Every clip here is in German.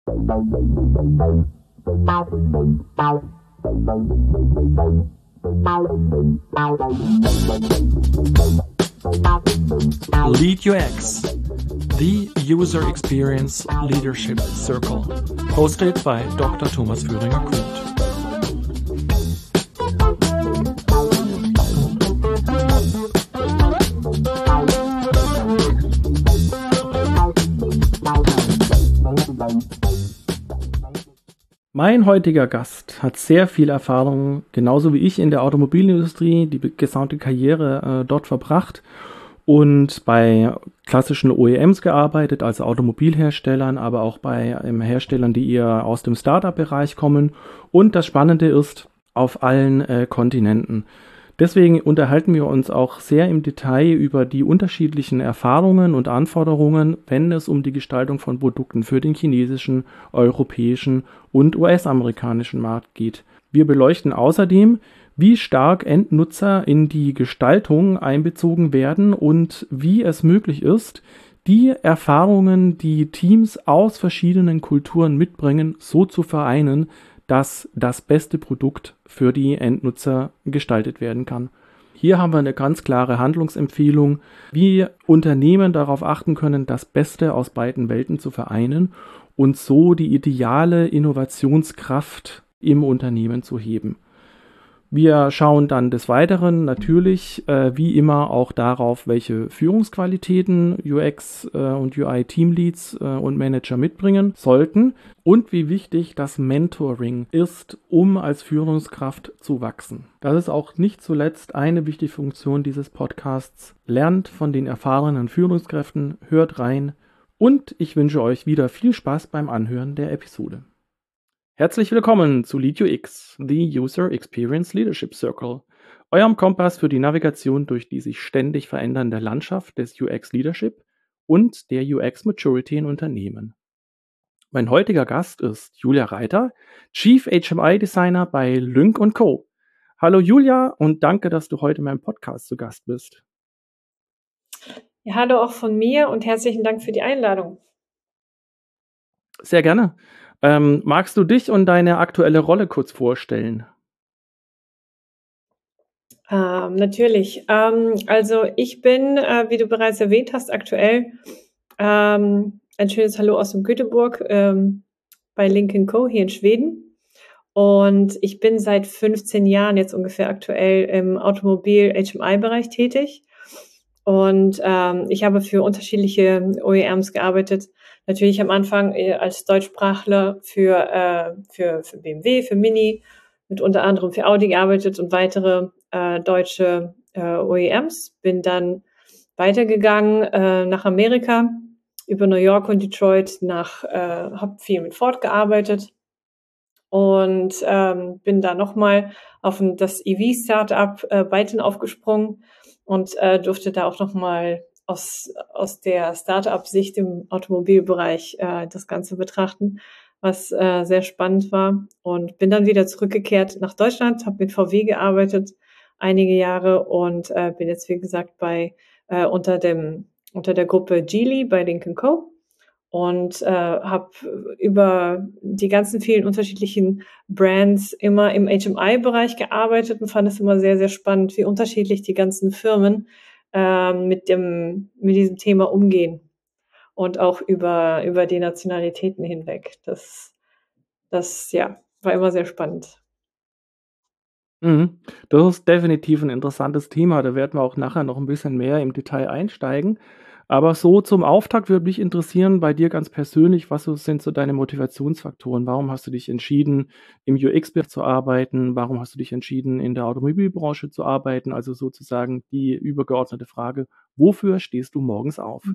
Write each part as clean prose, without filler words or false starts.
Lead UX, the User Experience Leadership Circle, hosted by Dr. Thomas Führinger-Kruth. Mein heutiger Gast hat sehr viel Erfahrung, genauso wie ich, in der Automobilindustrie, die gesamte Karriere dort verbracht und bei klassischen OEMs gearbeitet, also Automobilherstellern, aber auch bei Herstellern, die eher aus dem Startup-Bereich kommen. Und das Spannende ist, auf allen Kontinenten. Deswegen unterhalten wir uns auch sehr im Detail über die unterschiedlichen Erfahrungen und Anforderungen, wenn es um die Gestaltung von Produkten für den chinesischen, europäischen und US-amerikanischen Markt geht. Wir beleuchten außerdem, wie stark Endnutzer in die Gestaltung einbezogen werden und wie es möglich ist, die Erfahrungen, die Teams aus verschiedenen Kulturen mitbringen, so zu vereinen, dass das beste Produkt für die Endnutzer gestaltet werden kann. Hier haben wir eine ganz klare Handlungsempfehlung, wie Unternehmen darauf achten können, das Beste aus beiden Welten zu vereinen und so die ideale Innovationskraft im Unternehmen zu heben. Wir schauen dann des Weiteren natürlich wie immer auch darauf, welche Führungsqualitäten UX und UI-Teamleads und Manager mitbringen sollten und wie wichtig das Mentoring ist, um als Führungskraft zu wachsen. Das ist auch nicht zuletzt eine wichtige Funktion dieses Podcasts. Lernt von den erfahrenen Führungskräften, hört rein und ich wünsche euch wieder viel Spaß beim Anhören der Episode. Herzlich willkommen zu Lead UX, the User Experience Leadership Circle, eurem Kompass für die Navigation durch die sich ständig verändernde Landschaft des UX Leadership und der UX Maturity in Unternehmen. Mein heutiger Gast ist Julia Reiter, Chief HMI Designer bei Lynk & Co. Hallo Julia und danke, dass du heute in meinem Podcast zu Gast bist. Ja, hallo auch von mir und herzlichen Dank für die Einladung. Sehr gerne. Magst du dich und deine aktuelle Rolle kurz vorstellen? Natürlich. Also ich bin, wie du bereits erwähnt hast, aktuell ein schönes Hallo aus dem Göteborg bei Lynk & Co. hier in Schweden. Und ich bin seit 15 Jahren jetzt ungefähr aktuell im Automobil-HMI-Bereich tätig. Und ich habe für unterschiedliche OEMs gearbeitet. Natürlich am Anfang als Deutschsprachler für BMW, für Mini, mit unter anderem für Audi gearbeitet und weitere deutsche OEMs. Bin dann weitergegangen nach Amerika, über New York und Detroit, habe viel mit Ford gearbeitet und bin da nochmal auf das EV-Startup Byton aufgesprungen und durfte da auch nochmal aus der Startup-Sicht im Automobilbereich das Ganze betrachten, was sehr spannend war. Und bin dann wieder zurückgekehrt nach Deutschland, habe mit VW gearbeitet einige Jahre und bin jetzt, wie gesagt, unter der Gruppe Geely bei Lynk & Co. Und habe über die ganzen vielen unterschiedlichen Brands immer im HMI-Bereich gearbeitet und fand es immer sehr, sehr spannend, wie unterschiedlich die ganzen Firmen mit diesem Thema umgehen und auch über die Nationalitäten hinweg. Das ja, war immer sehr spannend. Das ist definitiv ein interessantes Thema. Da werden wir auch nachher noch ein bisschen mehr im Detail einsteigen. Aber so zum Auftakt würde mich interessieren, bei dir ganz persönlich, sind so deine Motivationsfaktoren? Warum hast du dich entschieden, im UX-Bereich zu arbeiten? Warum hast du dich entschieden, in der Automobilbranche zu arbeiten? Also sozusagen die übergeordnete Frage: Wofür stehst du morgens auf?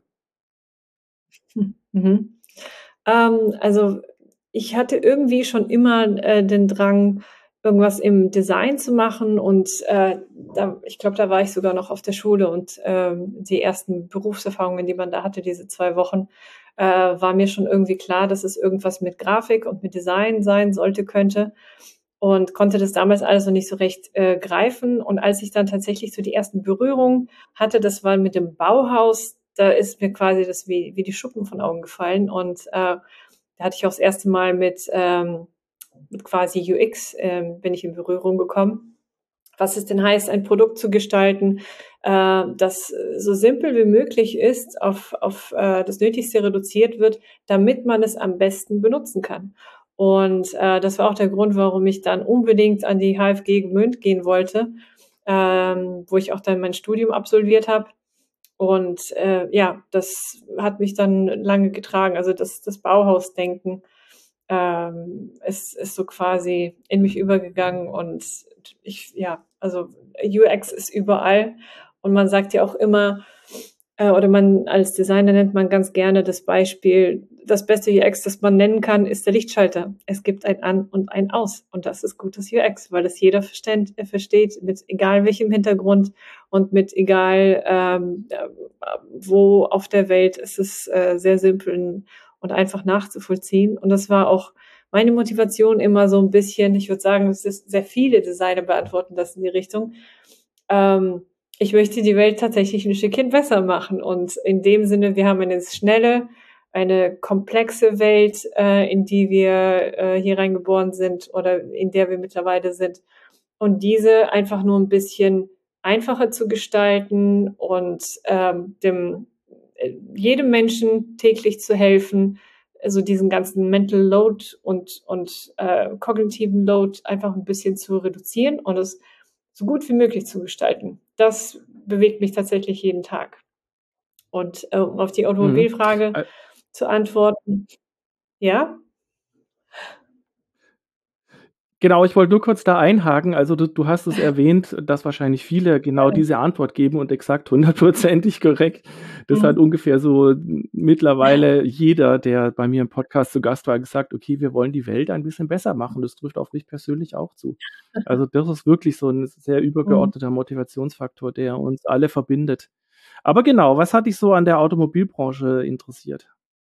Mhm. Also ich hatte irgendwie schon immer den Drang, irgendwas im Design zu machen und ich glaube, da war ich sogar noch auf der Schule und die ersten Berufserfahrungen, die man da hatte, diese 2 Wochen, war mir schon irgendwie klar, dass es irgendwas mit Grafik und mit Design sein könnte und konnte das damals alles noch nicht so recht greifen. Und als ich dann tatsächlich so die ersten Berührungen hatte, das war mit dem Bauhaus, da ist mir quasi das wie die Schuppen von Augen gefallen und Da hatte ich auch das erste Mal mit quasi UX bin ich in Berührung gekommen. Was es denn heißt, ein Produkt zu gestalten, das so simpel wie möglich ist, auf das Nötigste reduziert wird, damit man es am besten benutzen kann. Und das war auch der Grund, warum ich dann unbedingt an die HFG Gmünd gehen wollte, wo ich auch dann mein Studium absolviert habe. Und ja, das hat mich dann lange getragen. Also das Bauhausdenken ist so quasi in mich übergegangen und also UX ist überall und man sagt ja auch immer, oder man als Designer nennt man ganz gerne das Beispiel, das beste UX, das man nennen kann, ist der Lichtschalter. Es gibt ein An und ein Aus und das ist gutes UX, weil das jeder versteht, mit egal welchem Hintergrund und mit egal wo auf der Welt. Ist es sehr simpel und einfach nachzuvollziehen. Und das war auch meine Motivation immer so ein bisschen, ich würde sagen, es ist sehr viele Designer beantworten das in die Richtung. Ich möchte die Welt tatsächlich ein Stückchen besser machen. Und in dem Sinne, wir haben eine schnelle, eine komplexe Welt, in die wir hier reingeboren sind oder in der wir mittlerweile sind. Und diese einfach nur ein bisschen einfacher zu gestalten und jedem Menschen täglich zu helfen, also diesen ganzen Mental Load und kognitiven Load einfach ein bisschen zu reduzieren und es so gut wie möglich zu gestalten. Das bewegt mich tatsächlich jeden Tag. Und um auf die Automobilfrage zu antworten, ja? Genau, ich wollte nur kurz da einhaken. Also du hast es erwähnt, dass wahrscheinlich viele genau diese Antwort geben und exakt 100%ig korrekt. Das hat ungefähr so mittlerweile jeder, der bei mir im Podcast zu Gast war, gesagt, okay, wir wollen die Welt ein bisschen besser machen. Das trifft auf mich persönlich auch zu. Also das ist wirklich so ein sehr übergeordneter Motivationsfaktor, der uns alle verbindet. Aber genau, was hat dich so an der Automobilbranche interessiert?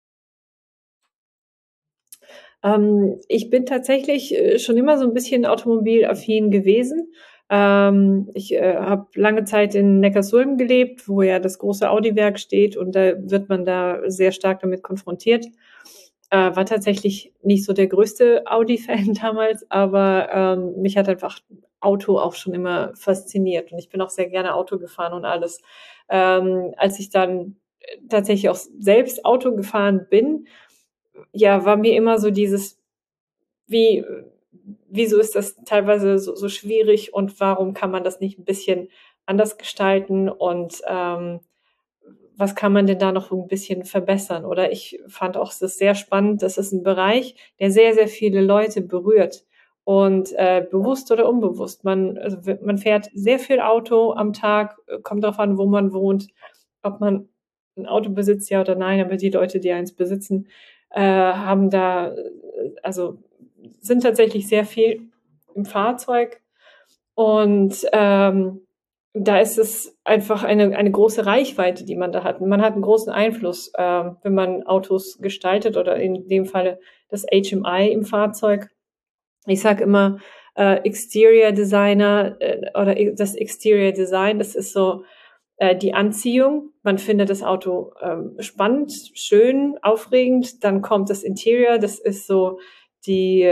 Ich bin tatsächlich schon immer so ein bisschen automobilaffin gewesen. Ich habe lange Zeit in Neckarsulm gelebt, wo ja das große Audi-Werk steht und da wird man da sehr stark damit konfrontiert. War tatsächlich nicht so der größte Audi-Fan damals, aber mich hat einfach Auto auch schon immer fasziniert und ich bin auch sehr gerne Auto gefahren und alles. Als ich dann tatsächlich auch selbst Auto gefahren bin, ja, war mir immer so dieses, wie, wieso ist das teilweise so schwierig und warum kann man das nicht ein bisschen anders gestalten und was kann man denn da noch ein bisschen verbessern? Oder ich fand auch, es ist sehr spannend, das ist ein Bereich, der sehr, sehr viele Leute berührt und bewusst oder unbewusst. Man fährt sehr viel Auto am Tag, kommt darauf an, wo man wohnt, ob man ein Auto besitzt, ja oder nein, aber die Leute, die eins besitzen, haben da, also sind tatsächlich sehr viel im Fahrzeug und da ist es einfach eine große Reichweite, die man da hat. Und man hat einen großen Einfluss, wenn man Autos gestaltet oder in dem Falle das HMI im Fahrzeug. Ich sage immer Exterior Designer oder das Exterior Design, das ist so die Anziehung. Man findet das Auto spannend, schön, aufregend. Dann kommt das Interior, das ist so die,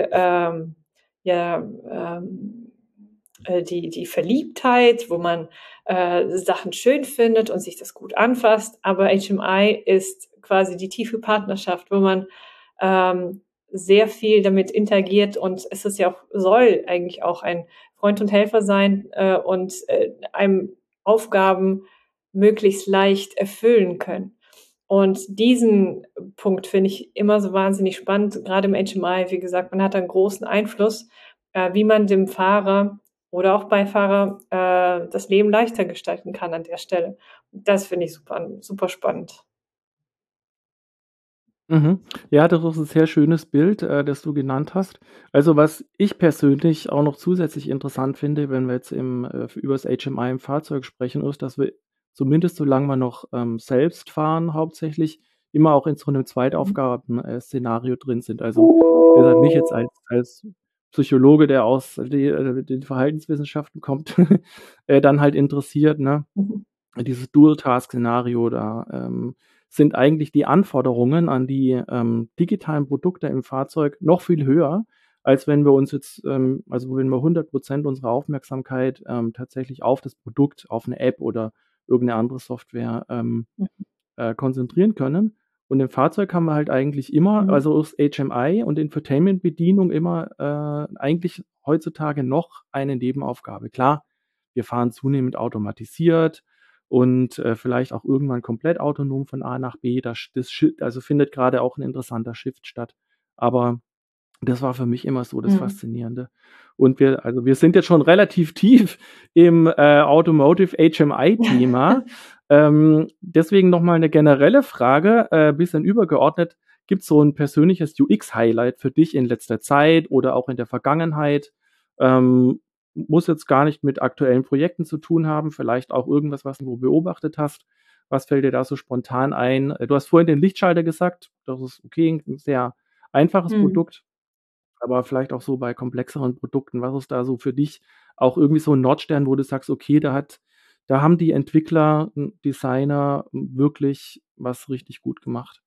die Verliebtheit, wo man Sachen schön findet und sich das gut anfasst. Aber HMI ist quasi die tiefe Partnerschaft, wo man sehr viel damit interagiert und es ist ja auch, soll eigentlich auch ein Freund und Helfer sein und einem Aufgaben möglichst leicht erfüllen können. Und diesen Punkt finde ich immer so wahnsinnig spannend, gerade im HMI. Wie gesagt, man hat einen großen Einfluss, wie man dem Fahrer oder auch Beifahrer das Leben leichter gestalten kann an der Stelle. Das finde ich super, super spannend. Mhm. Ja, das ist ein sehr schönes Bild, das du genannt hast. Also, was ich persönlich auch noch zusätzlich interessant finde, wenn wir jetzt über das HMI im Fahrzeug sprechen, ist, dass wir zumindest solange wir noch, selbst fahren hauptsächlich, immer auch in so 'nem Zweitaufgaben Szenario drin sind. Also, das hat mich jetzt als Psychologe, der aus den Verhaltenswissenschaften kommt, dann halt interessiert, ne? Mhm. Dieses Dual-Task-Szenario da, sind eigentlich die Anforderungen an die, digitalen Produkte im Fahrzeug noch viel höher, als wenn wir uns jetzt, also wenn wir 100% unserer Aufmerksamkeit, tatsächlich auf das Produkt, auf eine App oder irgendeine andere Software, konzentrieren können. Und im Fahrzeug haben wir halt eigentlich immer, Mhm. also aus HMI und Infotainment-Bedienung immer, eigentlich heutzutage noch eine Nebenaufgabe. Klar, wir fahren zunehmend automatisiert und, vielleicht auch irgendwann komplett autonom von A nach B. Also findet gerade auch ein interessanter Shift statt. Aber das war für mich immer so das Mhm. Faszinierende. Und wir sind jetzt schon relativ tief im, Automotive HMI-Thema. Deswegen noch mal 'ne generelle Frage, bisschen übergeordnet. Gibt's so 'n persönliches UX-Highlight für dich in letzter Zeit oder auch in der Vergangenheit? Muss jetzt gar nicht mit aktuellen Projekten zu tun haben, vielleicht auch irgendwas, was du beobachtet hast. Was fällt dir da so spontan ein? Du hast vorhin den Lichtschalter gesagt. Das ist okay, 'n sehr einfaches Mhm. Produkt. Aber vielleicht auch so bei komplexeren Produkten. Was ist da so für dich auch irgendwie so 'n Nordstern, wo du sagst: „Okay, da haben die Entwickler, Designer wirklich was richtig gut gemacht?“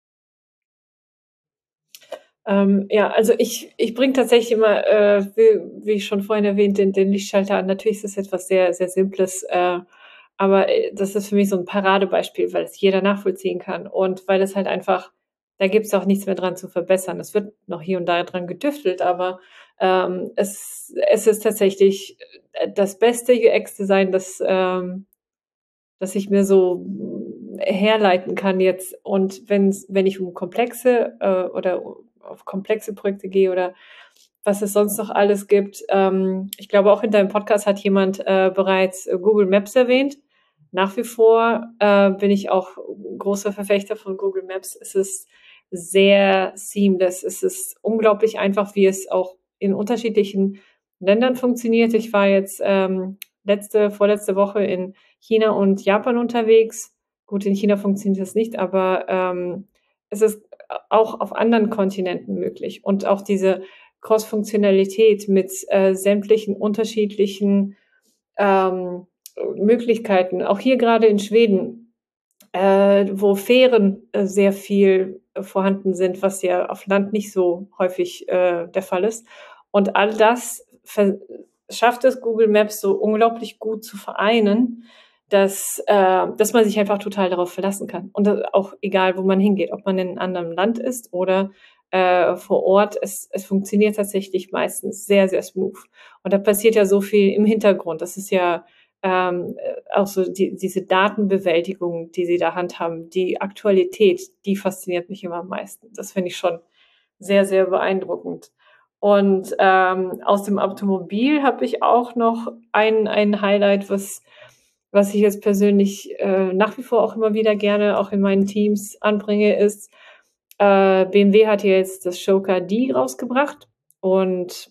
Ja, also ich bringe tatsächlich immer, wie ich schon vorhin erwähnt, den Lichtschalter an. Natürlich ist das etwas sehr, sehr Simples, aber, das ist für mich so ein Paradebeispiel, weil es jeder nachvollziehen kann und weil es halt einfach da gibt's auch nichts mehr dran zu verbessern. Es wird noch hier und da dran getüftelt, aber, es ist tatsächlich, das beste UX-Design, das ich mir so herleiten kann jetzt. Und wenn ich um komplexe oder auf komplexe Projekte gehe oder was es sonst noch alles gibt. Ich glaube, auch in deinem Podcast hat jemand bereits Google Maps erwähnt. Nach wie vor bin ich auch großer Verfechter von Google Maps. Es ist sehr seamless. Es ist unglaublich einfach, wie es auch in unterschiedlichen Ländern funktioniert. Ich war jetzt vorletzte Woche in China und Japan unterwegs. Gut, in China funktioniert das nicht, aber es ist auch auf anderen Kontinenten möglich. Und auch diese Cross-Funktionalität mit sämtlichen unterschiedlichen ähm, Möglichkeiten. Auch hier gerade in Schweden, wo Fähren sehr viel vorhanden sind, was ja auf Land nicht so häufig der Fall ist. Und all das schafft es Google Maps so unglaublich gut zu vereinen, dass man sich einfach total darauf verlassen kann. Und auch egal, wo man hingeht, ob man in einem anderen Land ist oder vor Ort, es funktioniert tatsächlich meistens sehr, sehr smooth. Und da passiert ja so viel im Hintergrund. Das ist ja auch so diese Datenbewältigung, die sie da handhaben, die Aktualität, die fasziniert mich immer am meisten. Das finde ich schon sehr, sehr beeindruckend. Und aus dem Automobil habe ich auch noch ein Highlight, was ich jetzt persönlich nach wie vor auch immer wieder gerne auch in meinen Teams anbringe, ist, BMW hat ja jetzt das Joker D rausgebracht und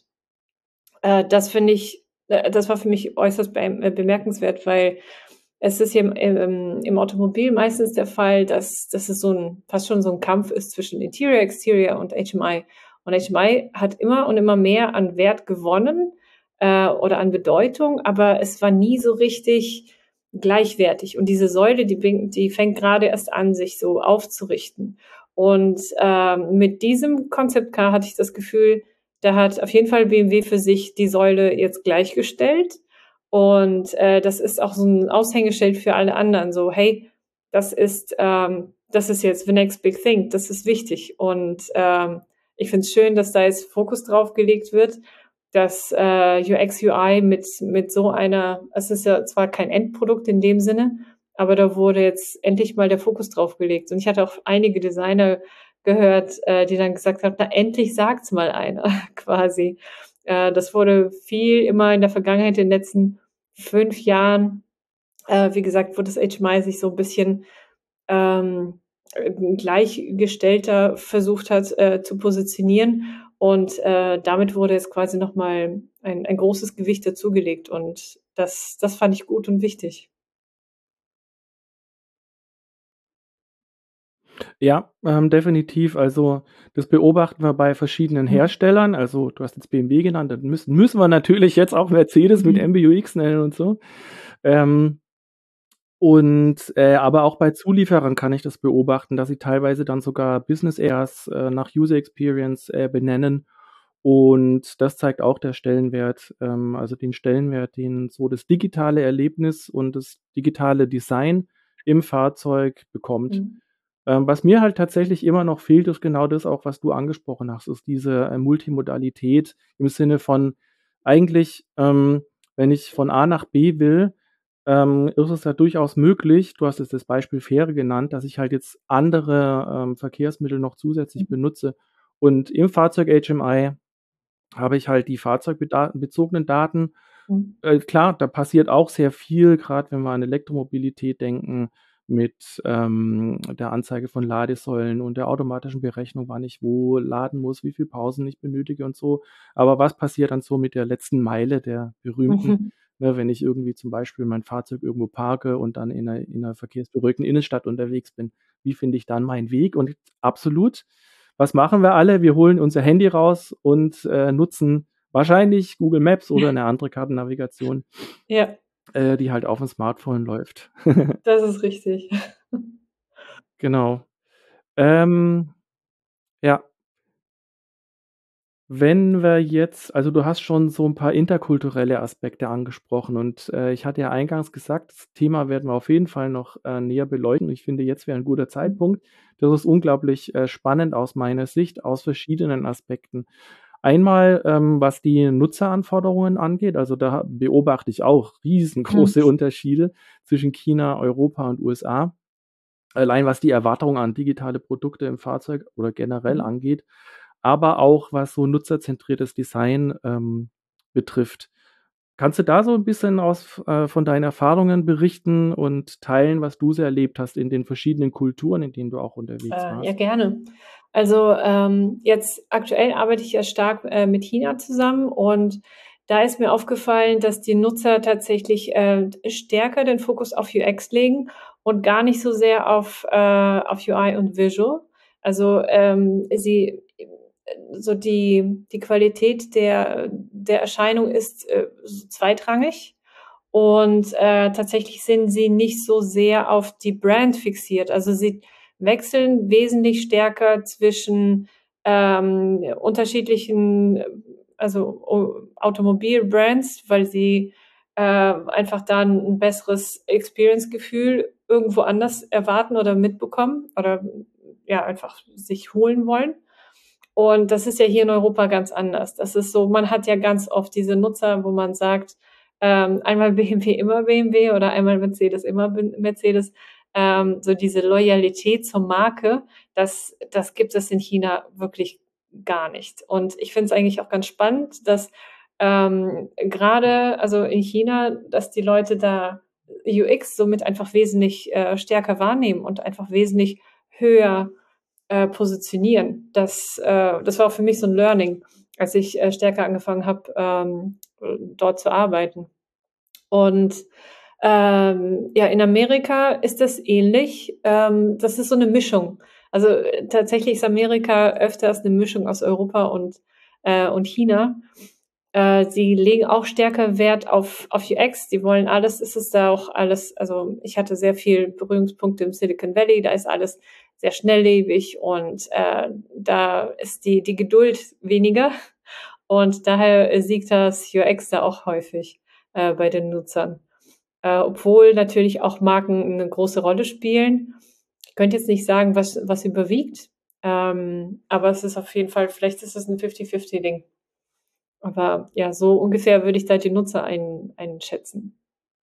das war für mich äußerst bemerkenswert, weil es ist ja im Automobil meistens der Fall, dass es fast schon so ein Kampf ist zwischen Interior, Exterior und HMI. Und HMI hat immer und immer mehr an Wert gewonnen, oder an Bedeutung, aber es war nie so richtig gleichwertig. Und diese Säule, die fängt gerade erst an, sich so aufzurichten. Und, mit diesem Concept Car hatte ich das Gefühl, da hat auf jeden Fall BMW für sich die Säule jetzt gleichgestellt. Und das ist auch so ein Aushängeschild für alle anderen. So, hey, das ist jetzt the next big thing. Das ist wichtig. Und ich finde es schön, dass da jetzt Fokus drauf gelegt wird, dass UX, UI mit so einer, es ist ja zwar kein Endprodukt in dem Sinne, aber da wurde jetzt endlich mal der Fokus drauf gelegt. Und ich hatte auch einige Designer gehört, die dann gesagt haben, na endlich sagt's mal einer quasi. Das wurde viel immer in der Vergangenheit, in den letzten 5 Jahren, wie gesagt, wo das HMI sich so ein bisschen gleichgestellter versucht hat zu positionieren. Und damit wurde jetzt quasi nochmal ein großes Gewicht dazugelegt. Und das fand ich gut und wichtig. Ja, definitiv. Also, das beobachten wir bei verschiedenen Mhm. Herstellern. Also, du hast jetzt BMW genannt, dann müssen wir natürlich jetzt auch Mercedes mit Mhm. MBUX nennen und so. Ähm Und, aber auch bei Zulieferern kann ich das beobachten, dass sie teilweise dann sogar Business Areas, nach User Experience, benennen. Und das zeigt auch der Stellenwert, also den Stellenwert, den so das digitale Erlebnis und das digitale Design im Fahrzeug bekommt. Mhm. Was mir halt tatsächlich immer noch fehlt, ist genau das auch, was du angesprochen hast, ist diese, Multimodalität im Sinne von eigentlich, wenn ich von A nach B will, ist es ja durchaus möglich, du hast jetzt das Beispiel Fähre genannt, dass ich halt jetzt andere, Verkehrsmittel noch zusätzlich benutze. Und im Fahrzeug HMI habe ich halt die fahrzeugbezogenen Daten. Mhm. Klar, da passiert auch sehr viel, grad wenn wir an Elektromobilität denken, mit, der Anzeige von Ladesäulen und der automatischen Berechnung, wann ich wo laden muss, wie viel Pausen ich benötige und so. Aber was passiert dann so mit der letzten Meile, der berühmten, Mhm. ne, wenn ich irgendwie zum Beispiel mein Fahrzeug irgendwo parke und dann in 'ner verkehrsberuhigten Innenstadt unterwegs bin? Wie finde ich dann meinen Weg? Und absolut, was machen wir alle? Wir holen unser Handy raus und, nutzen wahrscheinlich Google Maps oder 'ne andere Kartennavigation, Ja, die halt aufm Smartphone läuft. das ist richtig. Genau. Ähm, ja, wenn wir jetzt also, du hast schon so 'n paar interkulturelle Aspekte angesprochen und, ich hatte ja eingangs gesagt, das Thema werden wir auf jeden Fall noch, näher beleuchten. Ich finde, jetzt wäre 'n guter Mhm. Zeitpunkt. Das ist unglaublich, spannend aus meiner Sicht, aus verschiedenen Aspekten. Einmal, was die Nutzeranforderungen angeht, also, da beobachte ich auch Mhm. riesengroße Unterschiede zwischen China, Europa und USA. Allein was die Erwartung an digitale Produkte im Fahrzeug oder generell Mhm. angeht, aber auch was so nutzerzentriertes Design, betrifft. Kannst du da so 'n bisschen von deinen Erfahrungen berichten und teilen, was du so erlebt hast in den verschiedenen Kulturen, in denen du auch unterwegs Ja, warst? gerne. Also, jetzt aktuell arbeite ich ja stark, mit China zusammen und da ist mir aufgefallen, dass die Nutzer tatsächlich, stärker den Fokus auf UX legen und gar nicht so sehr auf UI und Visual. Also, sie so die Qualität der Erscheinung ist, so zweitrangig und, tatsächlich sind sie nicht so sehr auf die Brand fixiert. Also, sie wechseln wesentlich stärker zwischen, unterschiedlichen, also, Automobilbrands, weil sie, einfach dann 'n besseres Experience-Gefühl irgendwo anders erwarten oder mitbekommen oder, ja, einfach sich holen wollen. Und das ist ja hier in Europa ganz anders. Das ist so, man hat ja ganz oft diese Nutzer, wo man sagt, einmal BMW, immer BMW oder einmal Mercedes, immer Mercedes. So diese Loyalität zur Marke, das gibt es in China wirklich gar nicht. Und ich finde es eigentlich auch ganz spannend, dass, grade also in China, dass die Leute da UX somit einfach wesentlich, stärker wahrnehmen und einfach wesentlich höher positionieren. Das war auch für mich so 'n Learning, als ich, stärker angefangen habe, dort zu arbeiten. Und, ja, in Amerika ist das ähnlich. Das ist so 'ne Mischung. Also, tatsächlich ist Amerika öfters 'ne Mischung aus Europa und China. Sie legen auch stärker Wert auf UX. Die wollen alles, es ist da auch alles, also, ich hatte sehr viel Berührungspunkte im Silicon Valley, da ist alles sehr schnelllebig und, da ist die Geduld weniger und daher siegt das UX da auch häufig, bei den Nutzern. Obwohl natürlich auch Marken 'ne große Rolle spielen. Ich könnte jetzt nicht sagen, was überwiegt, aber es ist auf jeden Fall, vielleicht ist es 'n Fifty-Fifty-Ding. Aber ja, so ungefähr würde ich da die Nutzer einschätzen.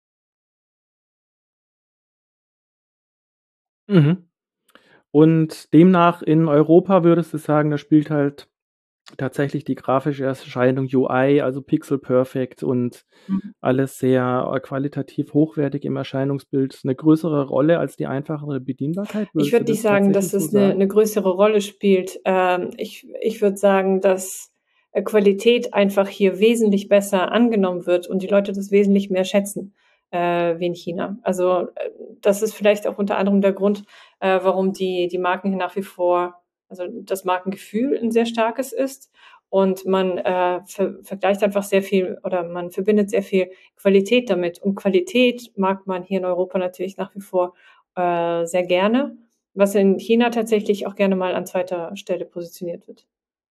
Mhm. Und demnach in Europa würdest du sagen, da spielt halt tatsächlich die grafische Erscheinung UI, also Pixel Perfect und Mhm. alles sehr, qualitativ hochwertig im Erscheinungsbild 'ne größere Rolle als die einfachere Bedienbarkeit? Ich Würdest du würde nicht das sagen, dass tatsächlich so es 'ne sagen? 'ne größere Rolle spielt. Ich würde sagen, dass, Qualität einfach hier wesentlich besser angenommen wird und die Leute das wesentlich mehr schätzen, wie in China. Also, das ist vielleicht auch unter anderem der Grund, warum die Marken hier nach wie vor, also, das Markengefühl 'n sehr starkes ist und man vergleicht einfach sehr viel oder man verbindet sehr viel Qualität damit. Und Qualität mag man hier in Europa natürlich nach wie vor sehr gerne, was in China tatsächlich auch gerne mal an zweiter Stelle positioniert wird.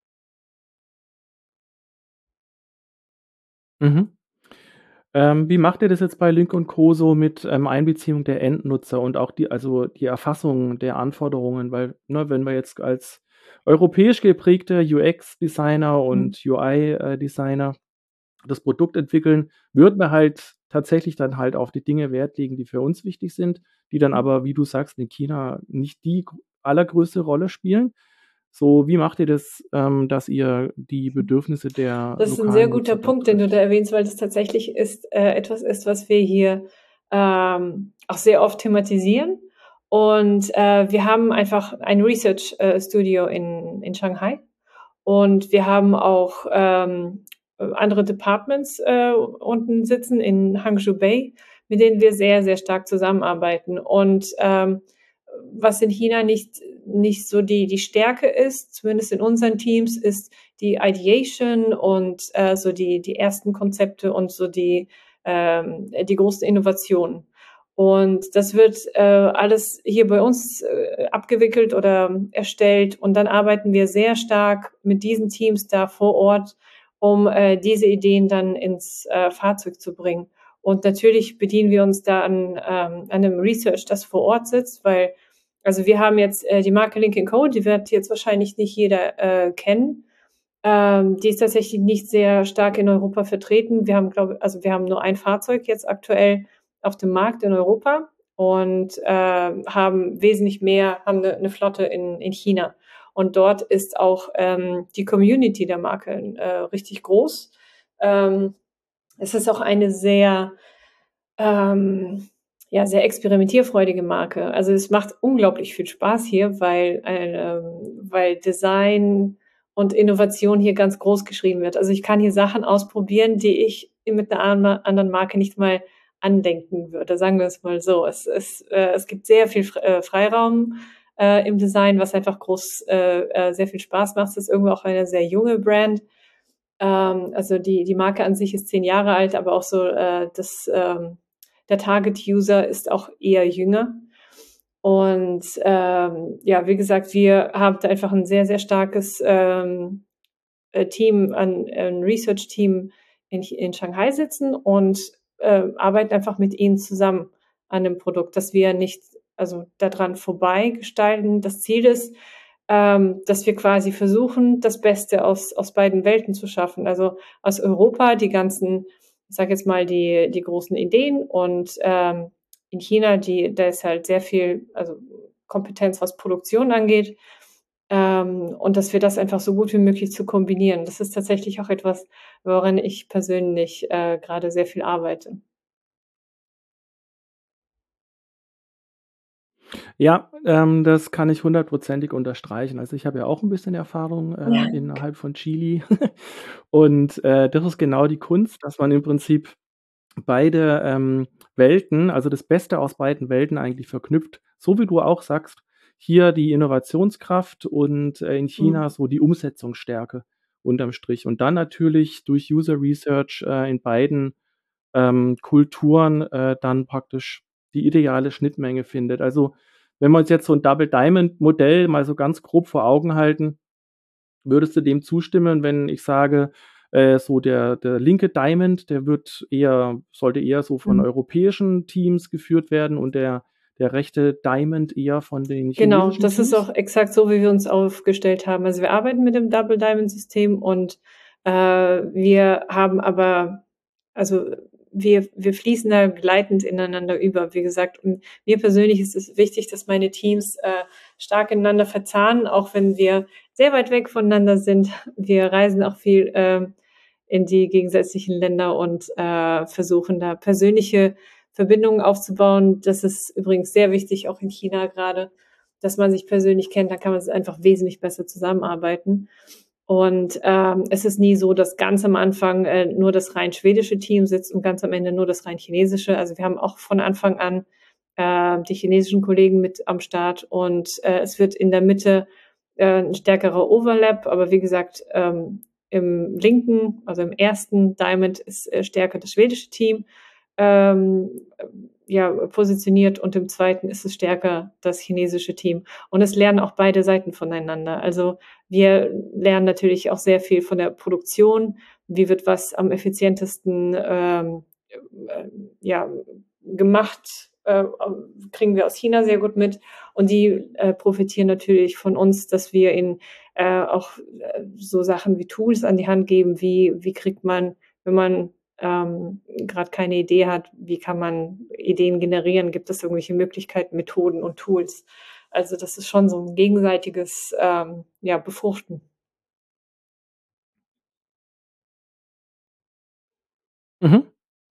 Mhm. Wie macht ihr das jetzt bei Lync Co. so mit, Einbeziehung der Endnutzer und auch die Erfassung der Anforderungen? Weil, ne, wenn wir jetzt als europäisch geprägter UX-Designer Mhm. und UI, Designer das Produkt entwickeln, würden wir halt tatsächlich dann halt auf die Dinge Wert legen, die für uns wichtig sind, die dann aber, wie du sagst, in China nicht die allergrößte Rolle spielen. So, wie macht ihr das, dass ihr die Bedürfnisse der Das ist ein sehr lokalen guter Nutzer dort Punkt, den du da trifft? erwähnst, weil das tatsächlich etwas ist, was wir hier auch sehr oft thematisieren. Und wir haben einfach ein Research Studio in Shanghai und wir haben auch andere Departments unten sitzen in Hangzhou Bay, mit denen wir sehr, sehr stark zusammenarbeiten. Und was in China nicht so die Stärke ist, zumindest in unseren Teams, ist die Ideation und so die ersten Konzepte und so die großen Innovationen. Und das wird alles hier bei uns abgewickelt oder erstellt. Und dann arbeiten wir sehr stark mit diesen Teams da vor Ort, um diese Ideen dann ins Fahrzeug zu bringen. Und natürlich bedienen wir uns da an einem Research, das vor Ort sitzt, weil also wir haben jetzt die Marke Lynk & Co., die wird jetzt wahrscheinlich nicht jeder kennen. Die ist tatsächlich nicht sehr stark in Europa vertreten. Wir haben nur ein Fahrzeug jetzt aktuell auf dem Markt in Europa und haben wesentlich mehr, haben eine Flotte in China. Und dort ist auch die Community der Marke richtig groß. Ähm, Es ist auch eine ähm, sehr experimentierfreudige Marke. Also es macht unglaublich viel Spaß hier, weil Design und Innovation hier ganz groß geschrieben wird. Also ich kann hier Sachen ausprobieren, die ich mit einer anderen Marke nicht mal andenken würde. Sagen wir es mal so. Es gibt sehr viel Freiraum im Design, was einfach sehr viel Spaß macht. Es ist irgendwo auch eine sehr junge Brand. Also die Marke an sich ist 10 Jahre alt, aber auch so der Target-User ist auch eher jünger. Und ja, wie gesagt, wir haben da einfach ein sehr, sehr starkes Team, ein Research-Team in Shanghai sitzen und arbeiten einfach mit ihnen zusammen an dem Produkt, dass wir nicht also daran vorbei gestalten. Das Ziel ist, dass wir quasi versuchen, das Beste aus beiden Welten zu schaffen. Also aus Europa die ganzen, ich sage jetzt mal, die großen Ideen und in China, da ist halt sehr viel, also Kompetenz, was Produktion angeht. Und dass wir das einfach so gut wie möglich zu kombinieren. Das ist tatsächlich auch etwas, woran ich persönlich gerade sehr viel arbeite. Ja, das kann ich hundertprozentig unterstreichen. Also, ich habe ja auch 'n bisschen Erfahrung, Ja. innerhalb von Chili und, das ist genau die Kunst, dass man im Prinzip beide, Welten, also das Beste aus beiden Welten eigentlich verknüpft. So wie du auch sagst, hier die Innovationskraft und, in China Mhm. so die Umsetzungsstärke unterm Strich. Und dann natürlich durch User Research, in beiden, Kulturen, dann praktisch die ideale Schnittmenge findet. Also, wenn wir uns jetzt so 'n Double Diamond Modell mal so ganz grob vor Augen halten, würdest du dem zustimmen, wenn ich sage, so der linke Diamond, sollte eher so von Mhm. europäischen Teams geführt werden und der rechte Diamond eher von den Genau, chinesischen das ist Teams? auch exakt so, wie wir uns aufgestellt haben. Also, wir arbeiten mit dem Double Diamond System und wir haben aber also, wir fließen da gleitend ineinander über. Wie gesagt, und mir persönlich ist es wichtig, dass meine Teams stark ineinander verzahnen, auch wenn wir sehr weit weg voneinander sind. Wir reisen auch viel in die gegensätzlichen Länder und versuchen da persönliche Verbindungen aufzubauen. Das ist übrigens sehr wichtig, auch in China gerade, dass man sich persönlich kennt. Da kann man einfach wesentlich besser zusammenarbeiten. Und es ist nie so, dass ganz am Anfang nur das rein schwedische Team sitzt und ganz am Ende nur das rein chinesische. Also wir haben auch von Anfang an die chinesischen Kollegen mit am Start und es wird in der Mitte ein stärkerer Overlap. Aber wie gesagt, im linken, also im ersten Diamond ist stärker das schwedische Team ähm, ja, positioniert und im zweiten ist es stärker das chinesische Team. Und es lernen auch beide Seiten voneinander. Also wir lernen natürlich auch sehr viel von der Produktion. Wie wird was am effizientesten ja, gemacht? Kriegen wir aus China sehr gut mit. Und die profitieren natürlich von uns, dass wir ihnen auch so Sachen wie Tools an die Hand geben. Wie kriegt man, wenn man gerade keine Idee hat, wie kann man Ideen generieren? Gibt es irgendwelche Möglichkeiten, Methoden und Tools? Also das ist schon so ein gegenseitiges ja, Befruchten. Mhm.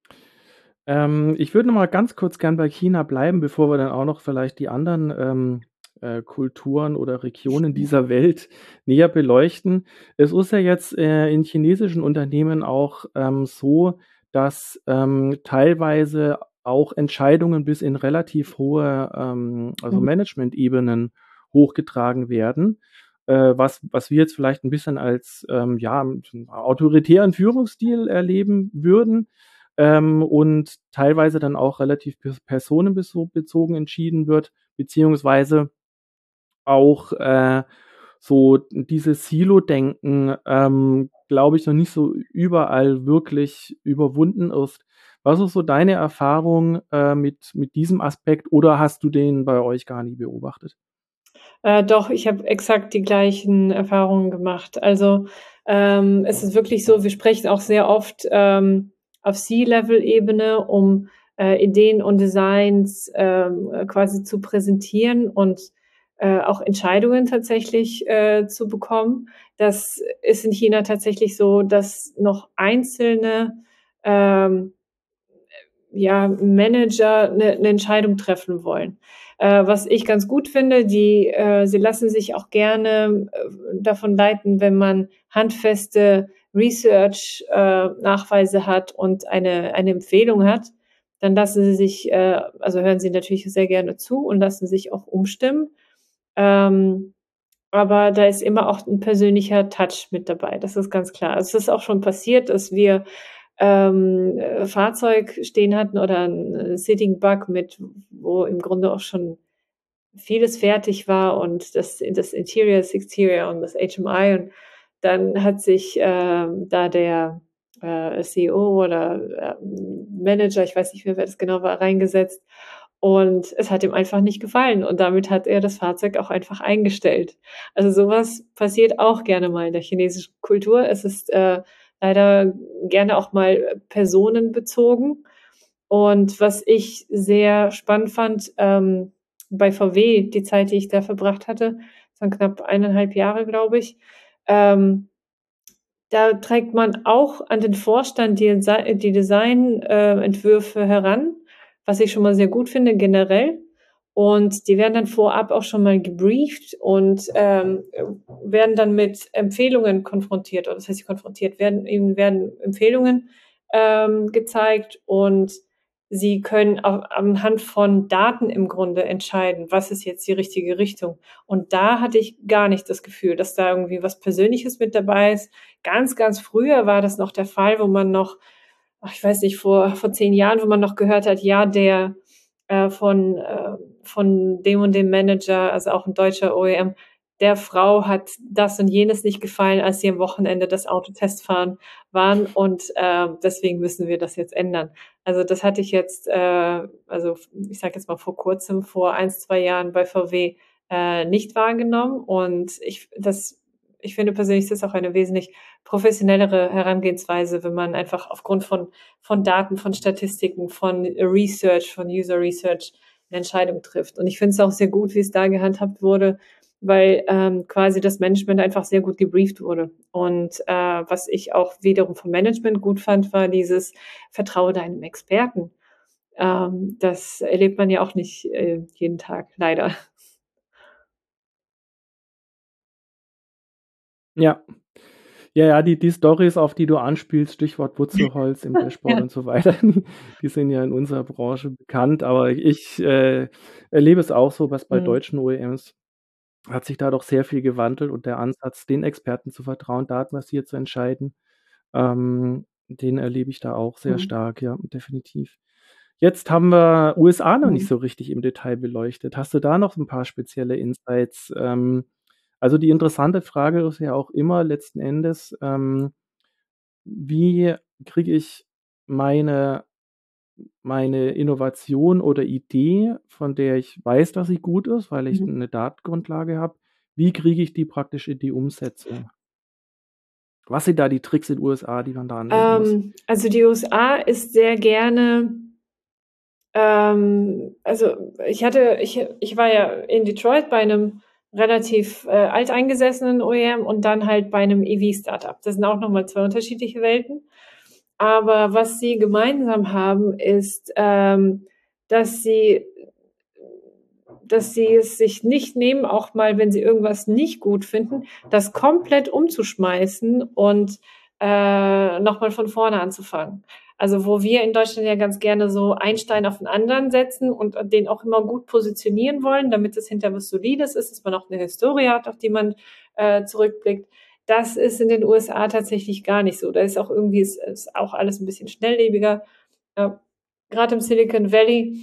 Ich würde noch mal ganz kurz gern bei China bleiben, bevor wir dann auch noch vielleicht die anderen, Kulturen oder Regionen dieser Welt näher beleuchten. Es ist ja jetzt, in chinesischen Unternehmen auch, so, dass, teilweise auch Entscheidungen bis in relativ hohe, also Mhm. Managementebenen hochgetragen werden, was wir jetzt vielleicht ein bisschen als, ja, autoritären Führungsstil erleben würden und teilweise dann auch relativ personenbezogen entschieden wird, beziehungsweise auch so dieses Silo-Denken, glaube ich, noch nicht so überall wirklich überwunden ist. Was ist so deine Erfahrung mit diesem Aspekt oder hast du den bei euch gar nie beobachtet? Doch, ich habe exakt die gleichen Erfahrungen gemacht. Also, es ist wirklich so, wir sprechen auch sehr oft, auf C-Level-Ebene, um, Ideen und Designs, quasi zu präsentieren und, auch Entscheidungen tatsächlich, zu bekommen. Das ist in China tatsächlich so, dass noch einzelne, ähm, ja, Manager 'ne Entscheidung treffen wollen. Was ich ganz gut finde, sie lassen sich auch gerne, davon leiten, wenn man handfeste Research, Nachweise hat und eine Empfehlung hat, dann lassen sie sich also hören sie natürlich sehr gerne zu und lassen sich auch umstimmen. Ähm, aber da ist immer auch 'n persönlicher Touch mit dabei, das ist ganz klar. Also, es ist auch schon passiert, dass wir, Fahrzeug stehen hatten oder 'n Sitting Bug mit wo im Grunde auch schon vieles fertig war und das Interior, das Exterior und das HMI und dann hat sich, da der, CEO oder, Manager, ich weiß nicht mehr, wer das genau war, reingesetzt und es hat ihm einfach nicht gefallen und damit hat er das Fahrzeug auch einfach eingestellt. Also, so was passiert auch gerne mal in der chinesischen Kultur. Es ist, leider gerne auch mal personenbezogen und was ich sehr spannend fand, bei VW, die Zeit, die ich da verbracht hatte, das waren knapp 1,5 Jahre, glaube ich, ähm, da trägt man auch an den Vorstand die Design Entwürfe heran, was ich schon mal sehr gut finde generell. Und die werden dann vorab auch schon mal gebrieft und, werden dann mit Empfehlungen konfrontiert oder das heißt konfrontiert, ihnen werden Empfehlungen, gezeigt und sie können anhand von Daten im Grunde entscheiden, was ist jetzt die richtige Richtung. Und da hatte ich gar nicht das Gefühl, dass da irgendwie was Persönliches mit dabei ist. Ganz, ganz früher war das noch der Fall, wo man noch, ach, ich weiß nicht, vor 10 Jahren, wo man noch gehört hat, ja, der von dem und dem Manager, also auch ein deutscher OEM, der Frau hat das und jenes nicht gefallen, als sie am Wochenende das Auto testfahren waren und deswegen müssen wir das jetzt ändern. Also das hatte ich jetzt, also ich sage jetzt mal vor kurzem, vor 1, 2 Jahren bei VW nicht wahrgenommen und ich finde persönlich, das ist auch eine wesentlich professionellere Herangehensweise, wenn man einfach aufgrund von Daten, von Statistiken, von Research, von User Research eine Entscheidung trifft. Und ich finde es auch sehr gut, wie es da gehandhabt wurde, weil quasi das Management einfach sehr gut gebrieft wurde. Und was ich auch wiederum vom Management gut fand, war dieses Vertraue deinem Experten. Das erlebt man ja auch nicht jeden Tag, leider. Ja. Ja, ja, die Storys, auf die du anspielst, Stichwort Wurzelholz im Dashboard Ja. und so weiter, die sind ja in unserer Branche bekannt, aber ich, erlebe es auch so, was bei Mhm. deutschen OEMs. hat sich da doch sehr viel gewandelt und der Ansatz, den Experten zu vertrauen, datenbasiert zu entscheiden, den erlebe ich da auch sehr Mhm. stark, ja, definitiv. Jetzt haben wir USA noch nicht Mhm. so richtig im Detail beleuchtet. Hast du da noch ein paar spezielle Insights? Also, die interessante Frage ist ja auch immer letzten Endes, wie kriege ich meine meine Innovation oder Idee, von der ich weiß, dass sie gut ist, weil ich Mhm. 'ne Datengrundlage habe, wie kriege ich die praktisch in die Umsetzung? Was sind da die Tricks in USA, die man da anwenden muss? Also die USA ist sehr gerne also ich war ja in Detroit bei einem relativ, alteingesessenen OEM und dann halt bei einem EV-Startup. Das sind auch noch mal 2 unterschiedliche Welten. Aber was sie gemeinsam haben, ist, dass sie dass sie es sich nicht nehmen, auch mal, wenn sie irgendwas nicht gut finden, das komplett umzuschmeißen und, noch mal von vorne anzufangen. Also, wo wir in Deutschland ja ganz gerne so einen Stein auf den anderen setzen und den auch immer gut positionieren wollen, damit es hinterher was Solides ist, dass man auch eine Historie hat, auf die man, zurückblickt. Das ist in den USA tatsächlich gar nicht so. Da ist auch irgendwie ist auch alles ein bisschen schnelllebiger. Ja, grad im Silicon Valley,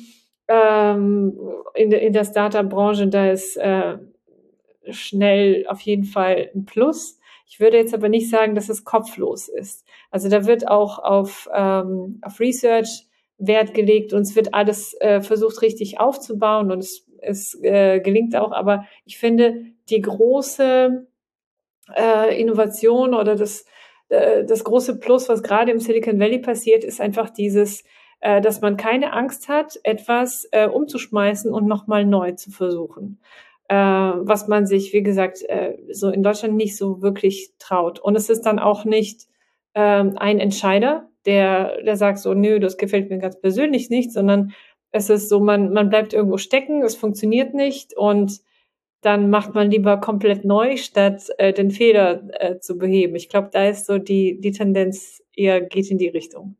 in der Startup-Branche, da ist, schnell auf jeden Fall ein Plus. Ich würde jetzt aber nicht sagen, dass es kopflos ist. Also, da wird auch auf Research Wert gelegt und es wird alles, versucht, richtig aufzubauen und es gelingt auch. Aber ich finde, die große Innovation oder das große Plus, was gerade im Silicon Valley passiert, ist einfach dieses, dass man keine Angst hat, etwas umzuschmeißen und nochmal neu zu versuchen. Was man sich, wie gesagt, so in Deutschland nicht so wirklich traut. Und es ist dann auch nicht ein Entscheider, der sagt so, nö, das gefällt mir ganz persönlich nicht, sondern es ist so, man bleibt irgendwo stecken, es funktioniert nicht und dann macht man lieber komplett neu, statt, den Fehler, zu beheben. Ich glaube, da ist so die Tendenz eher geht in die Richtung.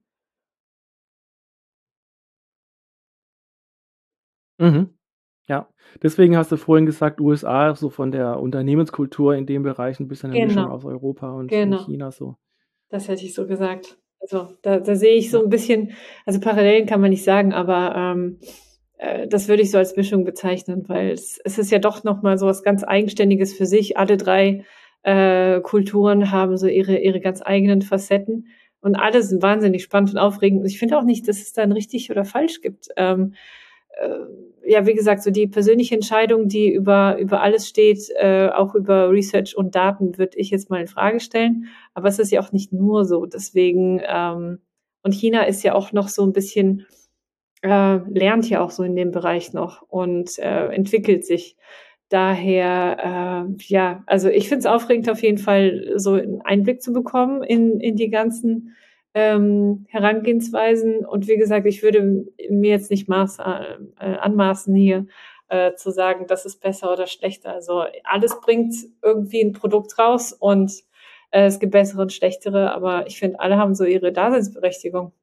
Mhm. Ja. Deswegen hast du vorhin gesagt, USA so von der Unternehmenskultur in dem Bereich 'n bisschen 'ne Mischung Genau, aus Europa und genau. China so. Das hätte ich so gesagt. Also, da sehe ich so Ja. 'n bisschen also, Parallelen kann man nicht sagen, aber, das würde ich so als Mischung bezeichnen, weil es ist ja doch noch mal so was ganz Eigenständiges für sich. Alle 3 Kulturen haben so ihre ganz eigenen Facetten und alle sind wahnsinnig spannend und aufregend. Und ich finde auch nicht, dass es da 'n richtig oder falsch gibt. Äh, ja, wie gesagt, so die persönliche Entscheidung, die über alles steht, auch über Research und Daten, würde ich jetzt mal in Frage stellen. Aber es ist ja auch nicht nur so. Deswegen, und China ist ja auch noch so ein bisschen lernt ja auch so in dem Bereich noch und, entwickelt sich. Daher, ja, also ich finde es aufregend auf jeden Fall, so 'n Einblick zu bekommen in die ganzen, Herangehensweisen. Und wie gesagt, ich würde mir jetzt nicht anmaßen, hier, zu sagen, das ist besser oder schlechter. Also, alles bringt irgendwie ein Produkt raus und, es gibt bessere und schlechtere, aber ich finde, alle haben so ihre Daseinsberechtigung.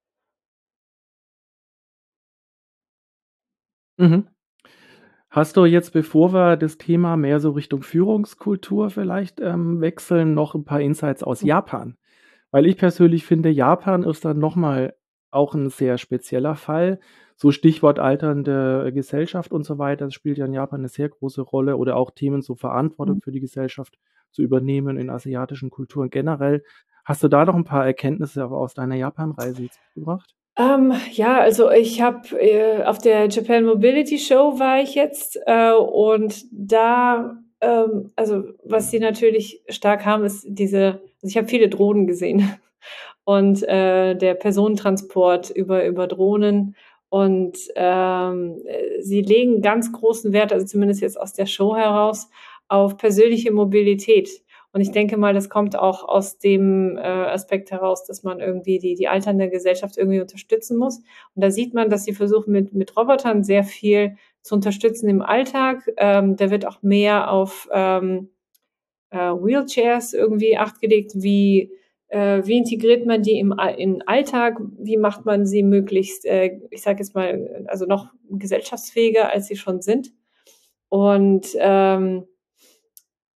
Mhm. Hast du jetzt, bevor wir das Thema mehr so Richtung Führungskultur vielleicht, wechseln, noch 'n paar Insights aus Japan? Weil ich persönlich finde, Japan ist dann noch mal auch 'n sehr spezieller Fall. So Stichwort alternde Gesellschaft und so weiter, das spielt ja in Japan 'ne sehr große Rolle oder auch Themen, so Verantwortung Mhm. für die Gesellschaft zu übernehmen in asiatischen Kulturen generell. Hast du da noch 'n paar Erkenntnisse aus deiner Japanreise jetzt mitgebracht? Ja, also ich habe, auf der Japan Mobility Show war ich jetzt, und da, also was sie natürlich stark haben, ist ich habe viele Drohnen gesehen und, der Personentransport über Drohnen und, sie legen ganz großen Wert, also zumindest jetzt aus der Show heraus, auf persönliche Mobilität. Und ich denke mal, das kommt auch aus dem, Aspekt heraus, dass man irgendwie die alternde Gesellschaft irgendwie unterstützen muss. Und da sieht man, dass sie versuchen, mit Robotern sehr viel zu unterstützen im Alltag. Da wird auch mehr auf, Wheelchairs irgendwie Acht gelegt. Wie integriert man die in den Alltag? Wie macht man sie möglichst, ich sage jetzt mal, also noch gesellschaftsfähiger, als sie schon sind? Und,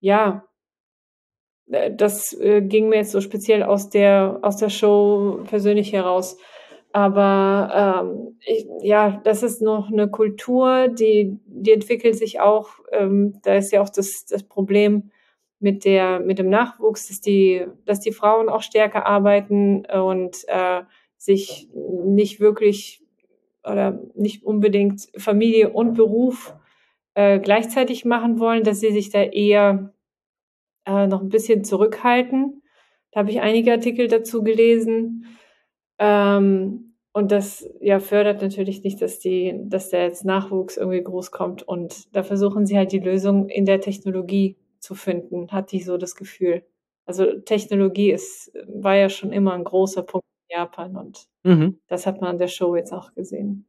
ja, das, ging mir jetzt so speziell aus der Show persönlich heraus. Aber, ja, das ist noch eine Kultur, die entwickelt sich auch. Da ist ja auch das Problem mit dem Nachwuchs, dass die Frauen auch stärker arbeiten und, sich nicht wirklich oder nicht unbedingt Familie und Beruf, gleichzeitig machen wollen, dass sie sich da eher noch ein bisschen zurückhalten. Da habe ich einige Artikel dazu gelesen. Und das, ja, fördert natürlich nicht, dass der jetzt Nachwuchs irgendwie groß kommt. Und da versuchen sie halt die Lösung in der Technologie zu finden, hatte ich so das Gefühl. Also, Technologie war ja schon immer ein großer Punkt in Japan und Mhm. das hat man an der Show jetzt auch gesehen.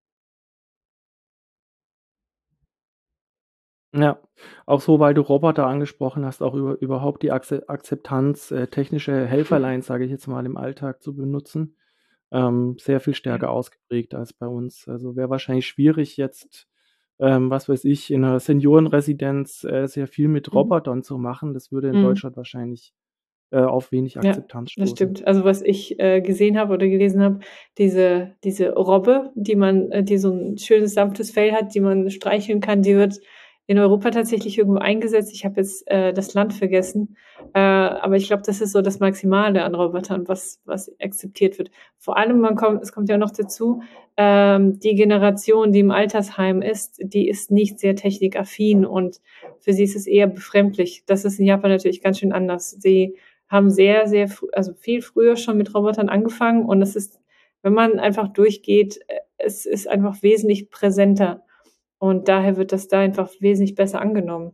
Ja, auch so, weil du Roboter angesprochen hast, auch überhaupt die Akzeptanz, technische Helferlein, sage ich jetzt mal, im Alltag zu benutzen, sehr viel Ja. stärker ausgeprägt als bei uns. Also, wäre wahrscheinlich schwierig jetzt, was weiß ich, in 'ner Seniorenresidenz, sehr viel mit Mhm. Robotern zu machen. Das würde in Mhm. Deutschland wahrscheinlich, auf wenig Ja, Akzeptanz das stoßen. stimmt. Also, was ich, gesehen habe oder gelesen habe, diese Robbe, die so 'n schönes sanftes Fell hat, die man streicheln kann, die wird in Europa tatsächlich irgendwo eingesetzt. Ich habe jetzt, das Land vergessen, aber ich glaube, das ist so das Maximale an Robotern, was akzeptiert wird. Vor allem, es kommt ja noch dazu, die Generation, die im Altersheim ist, die ist nicht sehr technikaffin und für sie ist es eher befremdlich. Das ist in Japan natürlich ganz schön anders. Sie haben sehr also viel früher schon mit Robotern angefangen und es ist, wenn man einfach durchgeht, es ist einfach wesentlich präsenter und daher wird das da einfach wesentlich besser angenommen.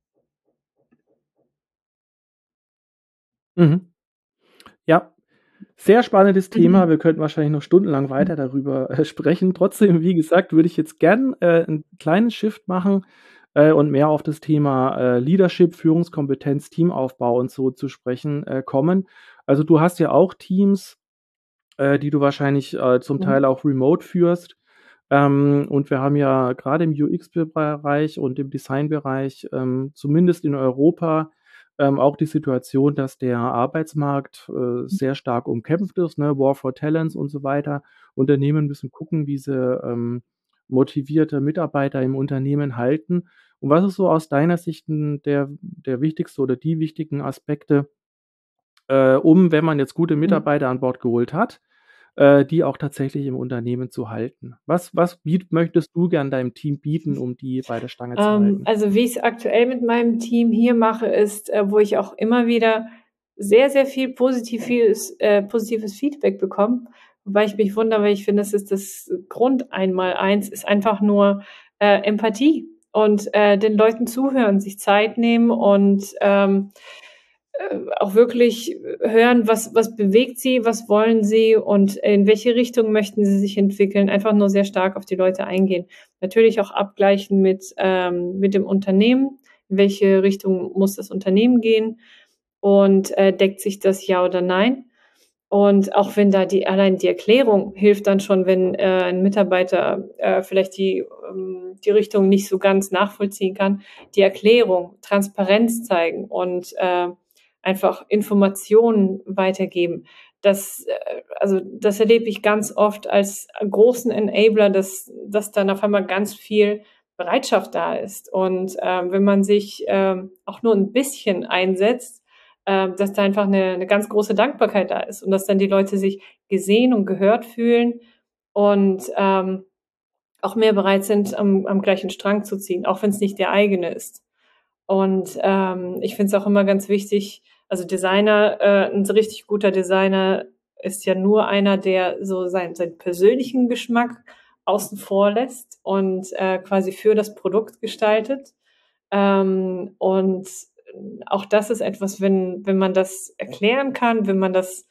Mhm. Ja, sehr spannendes Thema. Mhm. Wir könnten wahrscheinlich noch stundenlang weiter darüber, sprechen. Trotzdem, wie gesagt, würde ich jetzt gern, 'n kleinen Shift machen, und mehr auf das Thema, Leadership, Führungskompetenz, Teamaufbau und so zu sprechen, kommen. Also, du hast ja auch Teams, die du wahrscheinlich, zum Mhm. Teil auch remote führst. Und wir haben ja grade im UX-Bereich und im Designbereich, zumindest in Europa, auch die Situation, dass der Arbeitsmarkt, sehr stark umkämpft ist, ne? War for Talents und so weiter. Unternehmen müssen gucken, wie sie, motivierte Mitarbeiter im Unternehmen halten. Und was ist so aus deiner Sicht 'n der wichtigste oder die wichtigen Aspekte, um, wenn man jetzt gute Mhm. Mitarbeiter an Bord geholt hat, die auch tatsächlich im Unternehmen zu halten? Was möchtest du gern deinem Team bieten, um die bei der Stange zu halten? Also, wie ich's aktuell mit meinem Team hier mache, ist, wo ich auch immer wieder sehr viel positives Feedback bekomme, wobei ich mich wundere, weil ich finde, das ist das Grund-Einmaleins ist einfach nur, Empathie und, den Leuten zuhören, sich Zeit nehmen und, auch wirklich hören, was bewegt sie, was wollen sie und in welche Richtung möchten sie sich entwickeln. Einfach nur sehr stark auf die Leute eingehen. Natürlich auch abgleichen mit dem Unternehmen. In welche Richtung muss das Unternehmen gehen und, deckt sich das ja oder nein? Und auch wenn da allein die Erklärung hilft dann schon, wenn, ein Mitarbeiter, vielleicht die Richtung nicht so ganz nachvollziehen kann. Die Erklärung, Transparenz zeigen und, einfach Informationen weitergeben. Das erlebe ich ganz oft als großen Enabler, dass dann auf einmal ganz viel Bereitschaft da ist. Und, wenn man sich, auch nur ein bisschen einsetzt, dass da einfach eine ganz große Dankbarkeit da ist und dass dann die Leute sich gesehen und gehört fühlen und, auch mehr bereit sind, am gleichen Strang zu ziehen, auch wenn es nicht der eigene ist. Und, ich finde es auch immer ganz wichtig, also Designer 'n so richtig guter Designer ist ja nur einer, der so seinen persönlichen Geschmack außen vor lässt und, quasi für das Produkt gestaltet. Und auch das ist etwas, wenn man das erklären kann, wenn man das,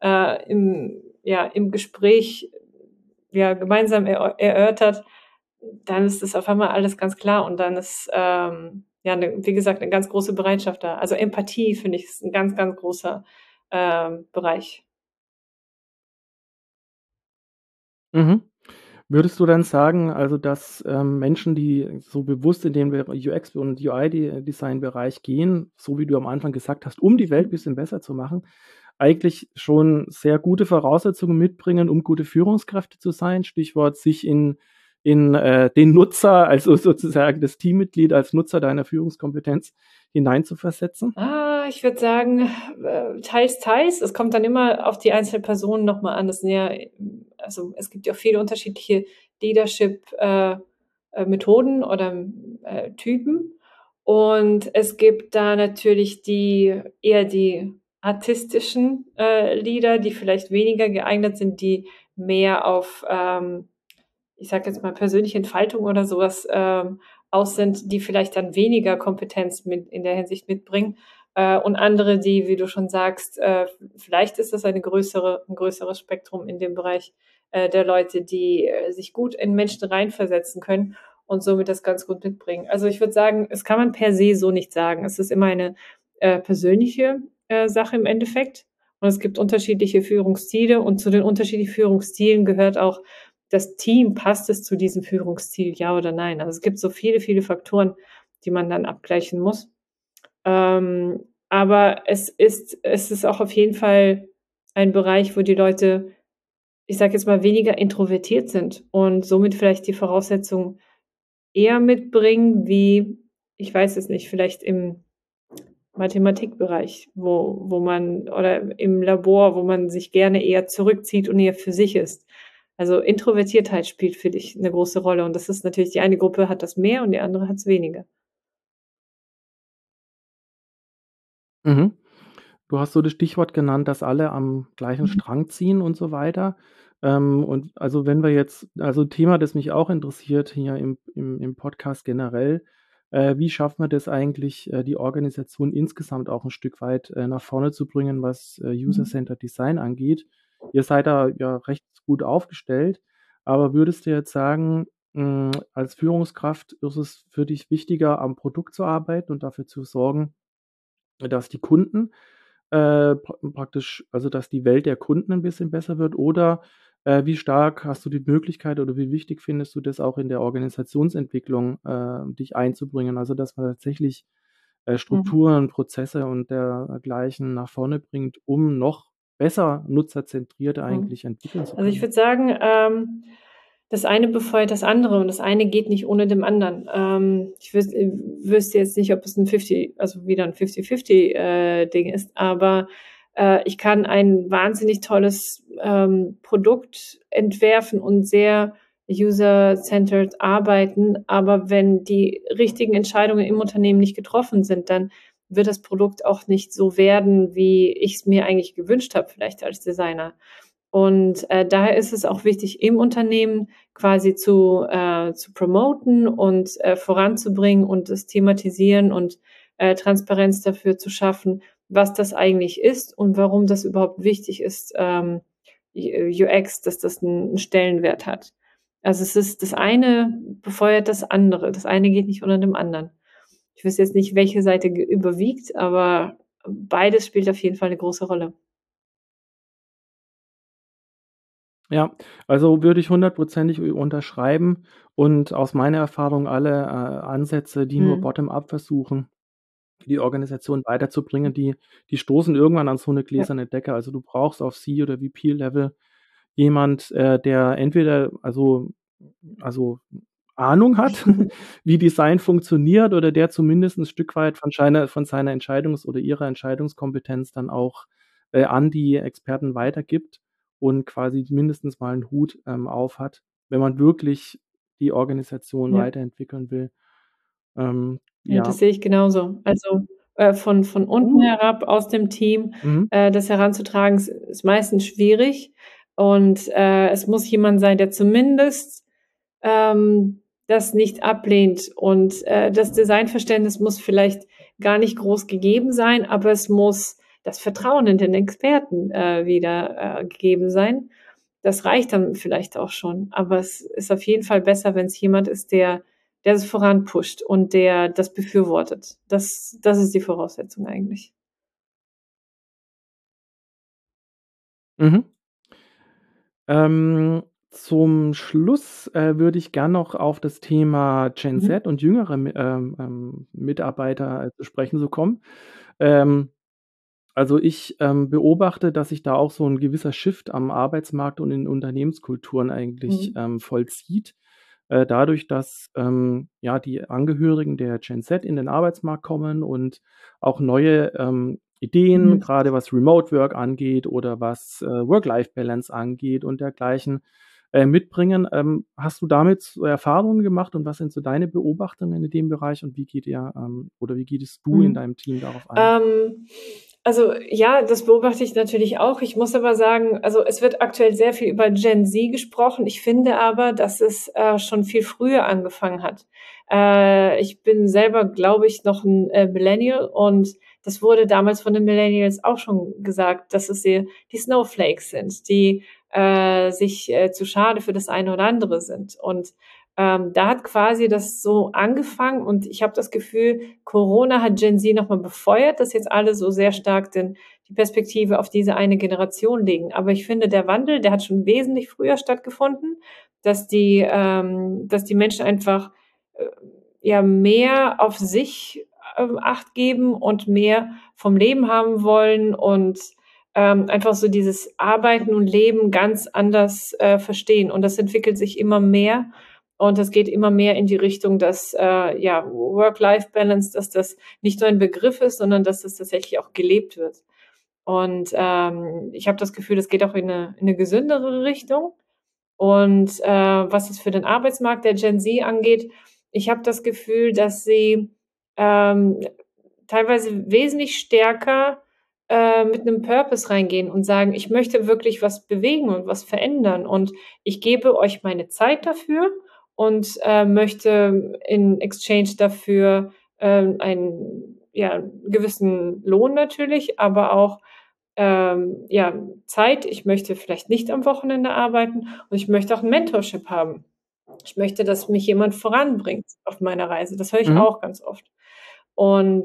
im Gespräch, ja, gemeinsam erörtert, dann ist das auf einmal alles ganz klar und dann ist, ja, wie gesagt, eine ganz große Bereitschaft da. Also, Empathie, finde ich, ist ein ganz großer, Bereich. Mhm. Würdest du dann sagen, also, dass, Menschen, die so bewusst in den UX und UI Design-Bereich gehen, so wie du am Anfang gesagt hast, um die Welt ein bisschen besser zu machen, eigentlich schon sehr gute Voraussetzungen mitbringen, um gute Führungskräfte zu sein? Stichwort sich in den Nutzer, also sozusagen das Teammitglied als Nutzer deiner Führungskompetenz hineinzuversetzen? Ich würde sagen, teils, teils. Es kommt dann immer auf die einzelne Person noch mal an. Das sind ja also, es gibt ja auch viele unterschiedliche Leadership, Methoden oder, Typen. Und es gibt da natürlich eher die artistischen, Leader, die vielleicht weniger geeignet sind, die mehr auf, ich sage jetzt mal, persönliche Entfaltung oder sowas aus sind, die vielleicht dann weniger Kompetenz mit in der Hinsicht mitbringen. Und andere, die, wie du schon sagst, vielleicht ist das ein größeres Spektrum in dem Bereich der Leute, die sich gut in Menschen reinversetzen können und somit das ganz gut mitbringen. Also ich würde sagen, es kann man per se so nicht sagen. Es ist immer eine persönliche Sache im Endeffekt. Und es gibt unterschiedliche Führungsstile und zu den unterschiedlichen Führungsstilen gehört auch das Team, passt es zu diesem Führungsstil, ja oder nein? Also, es gibt so viele, viele Faktoren, die man dann abgleichen muss. Aber es ist auch auf jeden Fall ein Bereich, wo die Leute, ich sage jetzt mal, weniger introvertiert sind und somit vielleicht die Voraussetzungen eher mitbringen wie, ich weiß es nicht, vielleicht im Mathematikbereich, wo man oder im Labor, wo man sich gerne eher zurückzieht und eher für sich ist. Also, Introvertiertheit spielt für dich 'ne große Rolle und das ist natürlich, die eine Gruppe hat das mehr und die andere hat's weniger. Mhm. Du hast so das Stichwort genannt, dass alle am gleichen Mhm. Strang ziehen und so weiter. Und also, wenn wir jetzt also, Thema, das mich auch interessiert hier im Podcast generell, wie schafft man das eigentlich, die Organisation insgesamt auch ein Stück weit, nach vorne zu bringen, was, Mhm. User-Centered Design angeht? Ihr seid da ja recht gut aufgestellt, aber würdest du jetzt sagen, als Führungskraft ist es für dich wichtiger, am Produkt zu arbeiten und dafür zu sorgen, dass die Kunden praktisch also, dass die Welt der Kunden 'n bisschen besser wird oder, wie stark hast du die Möglichkeit oder wie wichtig findest du das auch in der Organisationsentwicklung, dich einzubringen? Also, dass man tatsächlich, Mhm. Strukturen, Prozesse und dergleichen nach vorne bringt, um noch besser nutzerzentriert Mhm. eigentlich entwickeln zu Also, ich können. würde sagen, das eine befeuert das andere und das eine geht nicht ohne dem anderen. Ich wüsste jetzt nicht, ob es 'n 50, also wieder 'n 50-50, Ding ist, aber, ich kann ein wahnsinnig tolles, Produkt entwerfen und sehr user-centered arbeiten, aber wenn die richtigen Entscheidungen im Unternehmen nicht getroffen sind, dann wird das Produkt auch nicht so werden, wie ich's mir eigentlich gewünscht habe, vielleicht als Designer. Und, daher ist es auch wichtig, im Unternehmen quasi zu promoten und, voranzubringen und das thematisieren und, Transparenz dafür zu schaffen, was das eigentlich ist und warum das überhaupt wichtig ist, UX, dass das 'n Stellenwert hat. Also, es ist das eine befeuert das andere. Das eine geht nicht ohne dem anderen. Ich wüsste jetzt nicht, welche Seite überwiegt, aber beides spielt auf jeden Fall eine große Rolle. Ja, also würde ich hundertprozentig unterschreiben und aus meiner Erfahrung alle, Ansätze, die nur Mhm. bottom-up versuchen, die Organisation weiterzubringen, die stoßen irgendwann an so 'ne Ja. gläserne Decke. Also, du brauchst auf C oder VP-Level jemand, der entweder also Ahnung hat, wie Design funktioniert oder der zumindest 'n Stück weit von seiner Entscheidungs oder ihrer Entscheidungskompetenz dann auch, an die Experten weitergibt und quasi mindestens mal 'n Hut, auf hat, wenn man wirklich die Organisation Ja. weiterentwickeln will. Ja, Ja. das sehe ich genauso. Also, von unten Cool. herab aus dem Team, Mhm. das heranzutragen, ist meistens schwierig und, es muss jemand sein, der zumindest, das nicht ablehnt und, das Designverständnis muss vielleicht gar nicht groß gegeben sein, aber es muss das Vertrauen in den Experten, wieder, gegeben sein. Das reicht dann vielleicht auch schon, aber es ist auf jeden Fall besser, wenn's jemand ist, der es voranpusht und der das befürwortet. Das ist die Voraussetzung eigentlich. Mhm. Ähm Zum Schluss würde ich gern noch auf das Thema Gen Mhm. Z und jüngere Mitarbeiter zu sprechen so kommen. Ähm, also ich beobachte, dass sich da auch so ein gewisser Shift am Arbeitsmarkt und in Unternehmenskulturen eigentlich Mhm. vollzieht, dadurch, dass ja, die Angehörigen der Gen Z in den Arbeitsmarkt kommen und auch neue Ideen, Mhm. gerade was Remote Work angeht oder was Work-Life-Balance angeht und dergleichen, mitbringen. Hast du damit so Erfahrungen gemacht und was sind so deine Beobachtungen in dem Bereich und wie geht ihr oder wie gehst du in Mhm. deinem Team darauf ein? Ähm, also ja, das beobachte ich natürlich auch. Ich muss aber sagen, also es wird aktuell sehr viel über Gen Z gesprochen. Ich finde aber, dass es schon viel früher angefangen hat. Ich bin selber, glaube ich, noch ein Millennial und das wurde damals von den Millennials auch schon gesagt, dass es die Snowflakes sind, die sich zu schade für das eine oder andere sind. Und da hat quasi das so angefangen und ich habe das Gefühl, Corona hat Gen Z nochmal befeuert, dass jetzt alle so sehr stark die Perspektive auf diese eine Generation legen. Aber ich finde, der Wandel, der hat schon wesentlich früher stattgefunden, dass die Menschen einfach äh, ja mehr auf sich Acht geben und mehr vom Leben haben wollen und einfach so dieses Arbeiten und Leben ganz anders verstehen. Und das entwickelt sich immer mehr. Und das geht immer mehr in die Richtung, dass ja, Work-Life-Balance, dass das nicht nur ein Begriff ist, sondern dass das tatsächlich auch gelebt wird. Und ich habe das Gefühl, das geht auch in eine gesündere Richtung. Und was es für den Arbeitsmarkt der Gen Z angeht, ich habe das Gefühl, dass sie ähm, teilweise wesentlich stärker mit einem Purpose reingehen und sagen, ich möchte wirklich was bewegen und was verändern und ich gebe euch meine Zeit dafür und möchte in Exchange dafür einen ja, gewissen Lohn natürlich, aber auch ja, Zeit. Ich möchte vielleicht nicht am Wochenende arbeiten und ich möchte auch ein Mentorship haben. Ich möchte, dass mich jemand voranbringt auf meiner Reise. Das höre ich Mhm. auch ganz oft. Und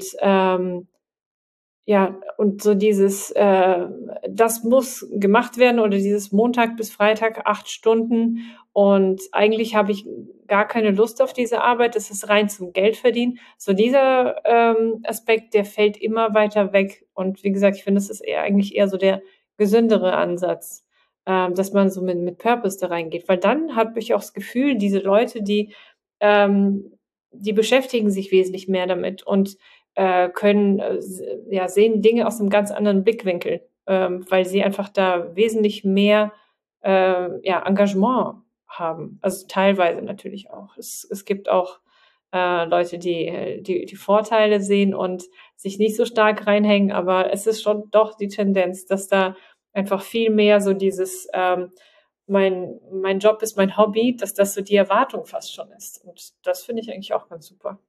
ja, und so dieses, das muss gemacht werden oder dieses Montag bis Freitag 8 Stunden und eigentlich habe ich gar keine Lust auf diese Arbeit, das ist rein zum Geldverdienen. So dieser Aspekt, der fällt immer weiter weg. Und wie gesagt, ich finde, das ist eigentlich eher so der gesündere Ansatz, dass man so mit Purpose da reingeht. Weil dann habe ich auch das Gefühl, diese Leute, ähm, die beschäftigen sich wesentlich mehr damit und können, ja, sehen Dinge aus einem ganz anderen Blickwinkel, weil sie einfach da wesentlich mehr ja, Engagement haben. Also teilweise natürlich auch. Es gibt auch Leute, die Vorteile sehen und sich nicht so stark reinhängen, aber es ist schon doch die Tendenz, dass da einfach viel mehr so dieses mein Job ist mein Hobby, dass das so die Erwartung fast schon ist. Und das finde ich eigentlich auch ganz super.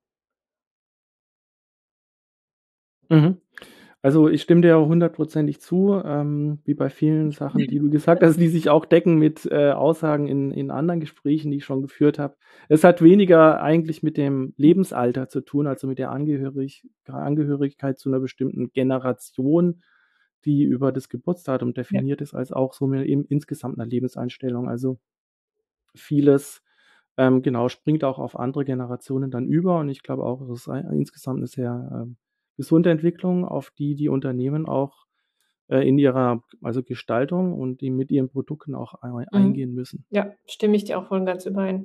Mhm. Also, ich stimme dir hundertprozentig zu, wie bei vielen Sachen, die du gesagt hast, die sich auch decken mit Aussagen in anderen Gesprächen, die ich schon geführt habe. Es hat weniger eigentlich mit dem Lebensalter zu tun, also mit der Angehörigkeit zu einer bestimmten Generation, die über das Geburtsdatum Ja. definiert ist, als auch so mit insgesamt 'ner Lebenseinstellung. Also, vieles, genau, springt auch auf andere Generationen dann über und ich glaube auch, es ist insgesamt 'ne sehr gesunde Entwicklung, auf die die Unternehmen auch in ihrer also Gestaltung und die mit ihren Produkten auch Mhm. eingehen müssen. Ja, stimme ich dir auch voll und ganz überein.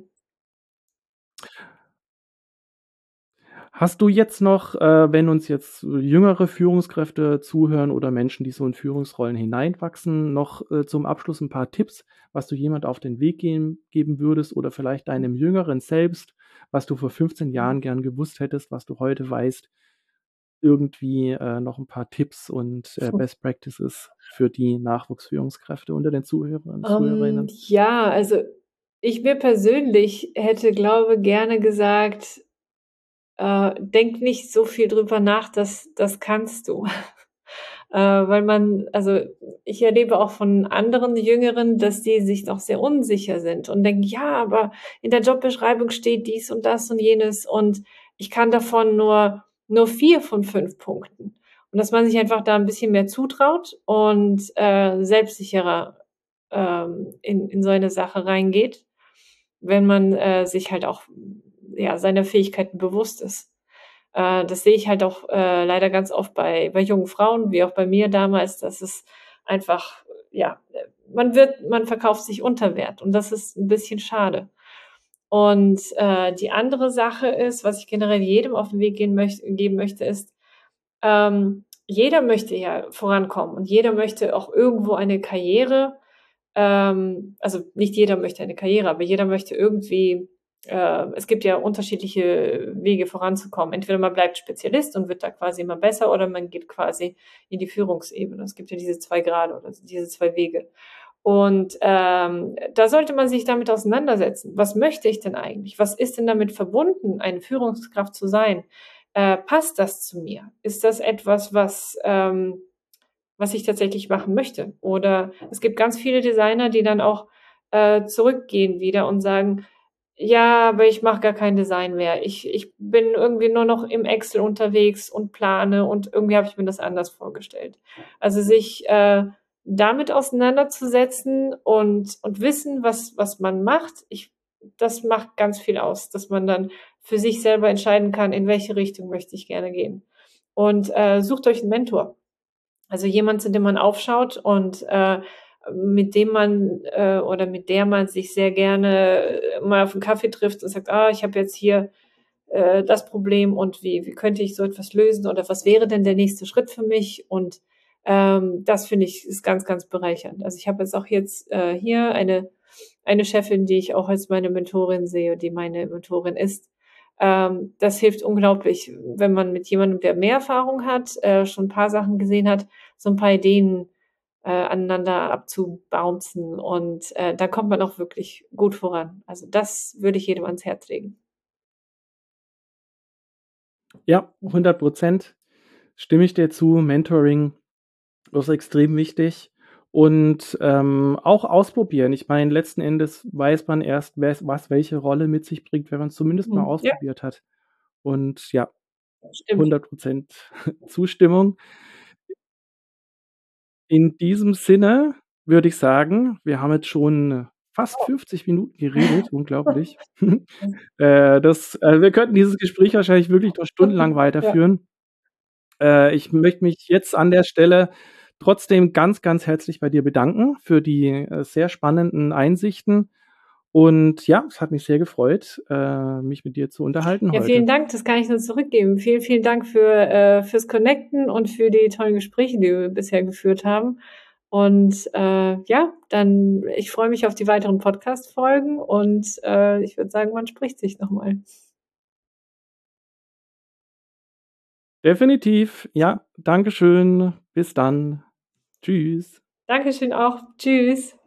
Hast du jetzt noch, wenn uns jetzt jüngere Führungskräfte zuhören oder Menschen, die so in Führungsrollen hineinwachsen, noch zum Abschluss ein paar Tipps, was du jemand auf den Weg geben würdest oder vielleicht deinem Jüngeren selbst, was du vor 15 Mhm. Jahren gern gewusst hättest, was du heute weißt, irgendwie noch ein paar Tipps und Best Practices für die Nachwuchsführungskräfte unter den Zuhörern Zuhörerinnen? Ja, also ich mir persönlich hätte, glaube, gerne gesagt, denk nicht so viel drüber nach, das kannst du. Weil also ich erlebe auch von anderen Jüngeren, dass die sich noch sehr unsicher sind und denken, ja, aber in der Jobbeschreibung steht dies und das und jenes und ich kann davon nur 4 von 5 Punkten. Und dass man sich einfach da ein bisschen mehr zutraut und selbstsicherer in so eine Sache reingeht, wenn man sich halt auch ja, seiner Fähigkeiten bewusst ist. Das sehe ich halt auch leider ganz oft bei jungen Frauen, wie auch bei mir damals, dass es einfach, ja, man verkauft sich unter Wert und das ist ein bisschen schade. Und die andere Sache ist, was ich generell jedem auf den Weg geben möchte, ist, jeder möchte ja vorankommen und jeder möchte auch irgendwo eine Karriere. Also nicht jeder möchte eine Karriere, aber jeder möchte irgendwie, es gibt ja unterschiedliche Wege voranzukommen. Entweder man bleibt Spezialist und wird da quasi immer besser oder man geht quasi in die Führungsebene. Es gibt ja diese zwei Grade oder diese zwei Wege. Und da sollte man sich damit auseinandersetzen. Was möchte ich denn eigentlich? Was ist denn damit verbunden, eine Führungskraft zu sein? Passt das zu mir? Ist das etwas, was ich tatsächlich machen möchte? Oder es gibt ganz viele Designer, die dann auch zurückgehen wieder und sagen, ja, aber ich mache gar kein Design mehr. Ich bin irgendwie nur noch im Excel unterwegs und plane und irgendwie habe ich mir das anders vorgestellt. Also sich damit auseinanderzusetzen und wissen, was man macht, das macht ganz viel aus, dass man dann für sich selber entscheiden kann, in welche Richtung möchte ich gerne gehen. Und sucht euch einen Mentor. Also jemand, zu dem man aufschaut und mit dem man oder mit der man sich sehr gerne mal auf einen Kaffee trifft und sagt, ich habe jetzt hier das Problem und wie könnte ich so etwas lösen oder was wäre denn der nächste Schritt für mich? Und das finde ich ist ganz, ganz bereichernd. Also ich habe jetzt auch jetzt hier eine Chefin, die ich auch als meine Mentorin sehe, die meine Mentorin ist. Das hilft unglaublich, wenn man mit jemandem, der mehr Erfahrung hat, schon ein paar Sachen gesehen hat, so ein paar Ideen aneinander abzubouncen und da kommt man auch wirklich gut voran. Also das würde ich jedem ans Herz legen. Ja, 100% stimme ich dir zu. Mentoring ist extrem wichtig und auch ausprobieren. Ich meine, letzten Endes weiß man erst, was welche Rolle mit sich bringt, wenn man es zumindest mal Ja, ausprobiert hat. Und ja, stimmt. 100% Zustimmung. In diesem Sinne würde ich sagen, wir haben jetzt schon fast 50 Minuten geredet, unglaublich. Wir könnten dieses Gespräch wahrscheinlich wirklich noch stundenlang Ja. weiterführen. Ich möchte mich jetzt an der Stelle trotzdem ganz, ganz herzlich bei dir bedanken für die sehr spannenden Einsichten. Und ja, es hat mich sehr gefreut, mich mit dir zu unterhalten Ja, heute. vielen Dank, das kann ich nur zurückgeben. Vielen, vielen Dank fürs Connecten und für die tollen Gespräche, die wir bisher geführt haben. Und ja, dann ich freue mich auf die weiteren Podcast-Folgen und ich würde sagen, man spricht sich nochmal. Definitiv. Ja, Dankeschön. Bis dann. Tschüss. Dankeschön auch. Tschüss.